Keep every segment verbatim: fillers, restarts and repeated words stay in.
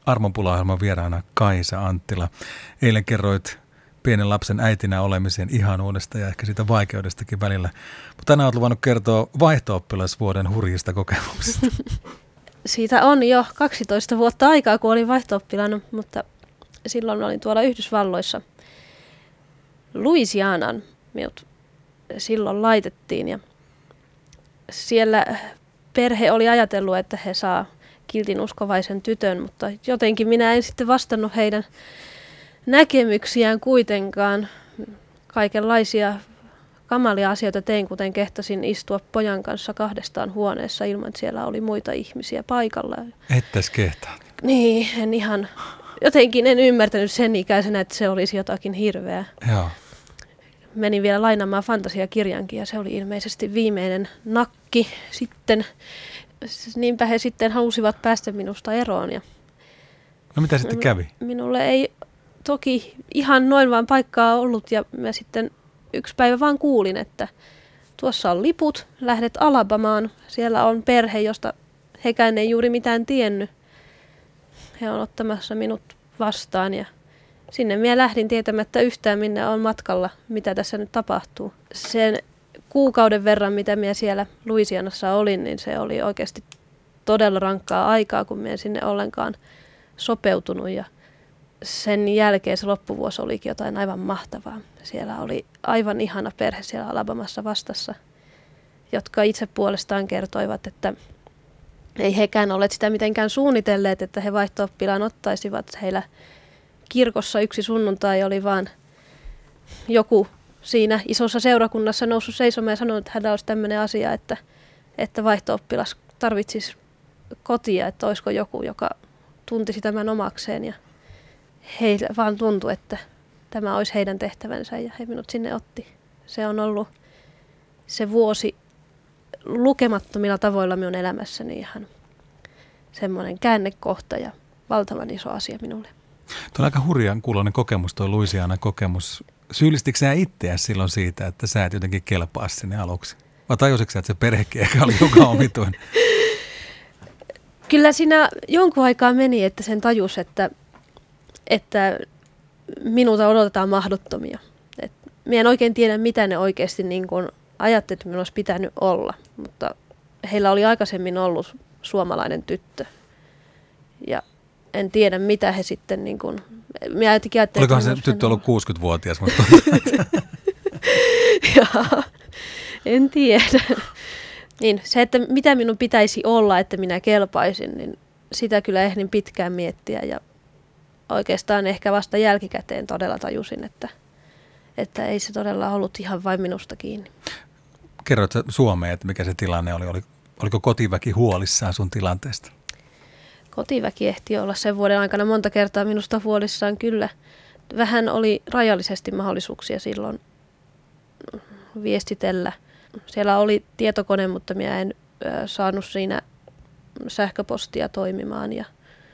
Armonpula-ohjelman vieraana Kaisa Anttila. Eilen kerroit pienen lapsen äitinä olemisen ihanuudesta ja ehkä siitä vaikeudestakin välillä. Mutta tänään olet luvannut kertoa vaihto-oppilasvuoden hurjista kokemuksista. Siitä on jo kaksitoista vuotta aikaa, kun olin vaihto-oppilana, mutta silloin olin tuolla Yhdysvalloissa. Louisianaan minut silloin laitettiin ja siellä perhe oli ajatellut, että he saa kiltin uskovaisen tytön, mutta jotenkin minä en sitten vastannut heidän näkemyksiään kuitenkaan. Kaikenlaisia kamalia asioita tein, kuten kehtasin istua pojan kanssa kahdestaan huoneessa ilman, että siellä oli muita ihmisiä paikalla. Ettäs kehtaa. Niin, en ihan, jotenkin en ymmärtänyt sen ikäisenä, että se olisi jotakin hirveää. Joo. Menin vielä lainaamaan fantasiakirjankin ja se oli ilmeisesti viimeinen nakki sitten. Niinpä he sitten halusivat päästä minusta eroon. Ja no mitä sitten kävi? Minulle ei toki ihan noin vaan paikkaa ollut ja mä sitten yksi päivä vaan kuulin, että tuossa on liput, lähdet Alabamaan. Siellä on perhe, josta hekään ei juuri mitään tiennyt. He on ottamassa minut vastaan ja sinne minä lähdin tietämättä yhtään minne on matkalla, mitä tässä nyt tapahtuu. Sen kuukauden verran, mitä minä siellä Louisianassa olin, niin se oli oikeasti todella rankkaa aikaa, kun minä sinne ollenkaan sopeutunut. Ja sen jälkeen se loppuvuosi olikin jotain aivan mahtavaa. Siellä oli aivan ihana perhe siellä Alabamassa vastassa, jotka itse puolestaan kertoivat, että ei hekään ole sitä mitenkään suunnitelleet, että he vaihto-oppilaan ottaisivat. Heillä kirkossa yksi sunnuntai oli vaan joku siinä isossa seurakunnassa noussut seisomaan ja sanonut, että hänellä olisi tämmöinen asia, että, että vaihto-oppilas tarvitsisi kotia, että olisiko joku, joka tuntisi tämän omakseen. Ja heille vaan tuntui, että tämä olisi heidän tehtävänsä ja he minut sinne otti. Se on ollut se vuosi lukemattomilla tavoilla minun elämässäni ihan semmoinen käännekohta ja valtavan iso asia minulle. Tuo on aika hurjan kuuloinen kokemus, tuo Louisianan kokemus. Syyllistikö sinä itseäsi silloin siitä, että sä et jotenkin kelpaa sinne aluksi? Vai tajusitko sä, että se perhekin ehkä oli joka omituinen? Kyllä siinä jonkun aikaa meni, että sen tajus, että, että minulta odotetaan mahdottomia. Et minä en oikein tiedä, mitä ne oikeasti niin kuin ajattelivat, että minun olisi pitänyt olla. Mutta heillä oli aikaisemmin ollut suomalainen tyttö. Ja en tiedä, mitä he sitten niin kuin... Minä ajattelin, olikohan se tyttö ollut kuusikymmentävuotias? Jaa, en tiedä. Niin, se, että mitä minun pitäisi olla, että minä kelpaisin, niin sitä kyllä ehdin pitkään miettiä. Ja oikeastaan ehkä vasta jälkikäteen todella tajusin, että, että ei se todella ollut ihan vain minusta kiinni. Kerroit sä Suomeen, että mikä se tilanne oli? oli? Oliko kotiväki huolissaan sun tilanteesta? Kotiväki ehti olla sen vuoden aikana monta kertaa minusta huolissaan kyllä. Vähän oli rajallisesti mahdollisuuksia silloin viestitellä. Siellä oli tietokone, mutta minä en ö, saanut siinä sähköpostia toimimaan ja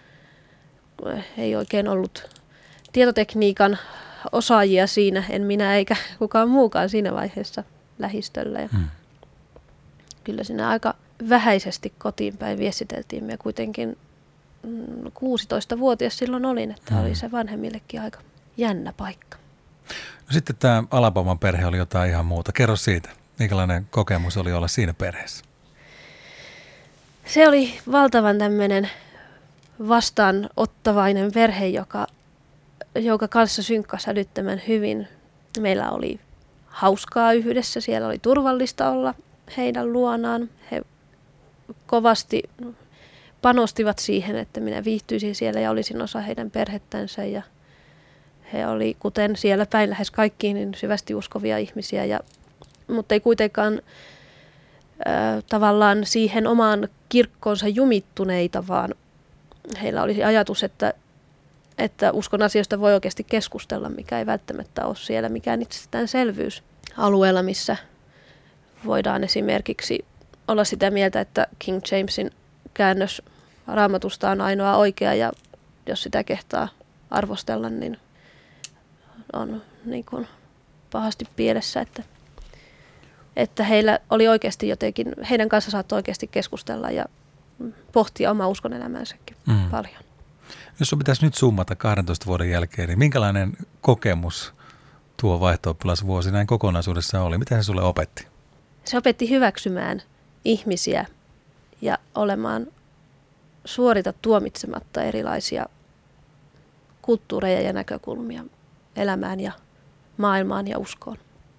ei oikein ollut tietotekniikan osaajia siinä, en minä eikä kukaan muukaan siinä vaiheessa lähistöllä. Ja hmm. Kyllä siinä aika vähäisesti kotiin päin viestiteltiin. Me kuitenkin kuusitoistavuotias silloin olin, että hmm. oli se vanhemmillekin aika jännä paikka. No sitten tämä Alabaman perhe oli jotain ihan muuta. Kerro siitä, minkälainen kokemus oli olla siinä perheessä? Se oli valtavan tämmöinen vastaanottavainen perhe, joka, joka kanssa synkkasi älyttömän hyvin. Meillä oli hauskaa yhdessä, siellä oli turvallista olla heidän luonaan. He kovasti panostivat siihen, että minä viihtyisin siellä ja olisin osa heidän perhettänsä. Ja he oli, kuten siellä päin lähes kaikkiin, niin syvästi uskovia ihmisiä, ja, mutta ei kuitenkaan äh, tavallaan siihen omaan kirkkoonsa jumittuneita, vaan heillä oli ajatus, että, että uskon asioista voi oikeasti keskustella, mikä ei välttämättä ole siellä mikään itsestäänselvyys alueella, missä voidaan esimerkiksi olla sitä mieltä, että King Jamesin käännös Raamatusta on ainoa oikea, ja jos sitä kehtaa arvostella, niin on niin kuin pahasti pielessä, että, että heillä oli oikeasti jotenkin, heidän kanssa saattoi oikeasti keskustella ja pohtia omaa uskonelämänsäkin mm. paljon. Jos sun pitäisi nyt summata kahdentoista vuoden jälkeen, niin minkälainen kokemus tuo vaihto-oppilasvuosi näin kokonaisuudessaan oli? Mitä se sulle opetti? Se opetti hyväksymään ihmisiä ja olemaan suorita tuomitsematta erilaisia kulttuureja ja näkökulmia elämään ja maailmaan ja uskoon.